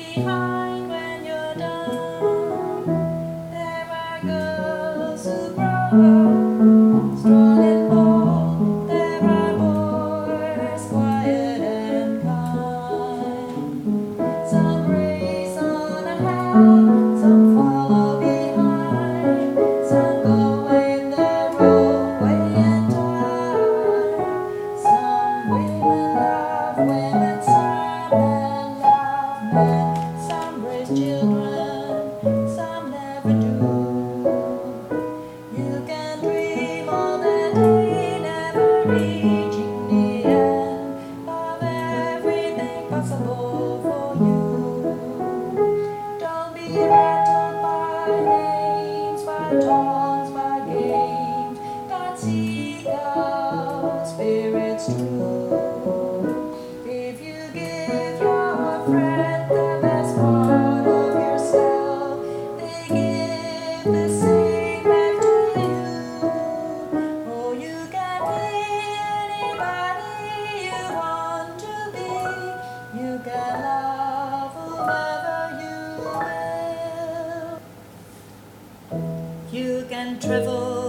behind when you're done. There are girls who grow strong and bold. There are boys quiet and kind. Some race on ahead, some follow behind. Some go in their own way and time. Some women love women, some men love men. Some raise children, some never do. You can dream all the day, never reaching the end of everything possible for you. Don't be rattled by names, by taunts, by games. God seek out spirits true. If you give your friend the best part of yourself, they give the same back to you. Oh, you can be anybody you want to be. You can love whoever you will. You can travel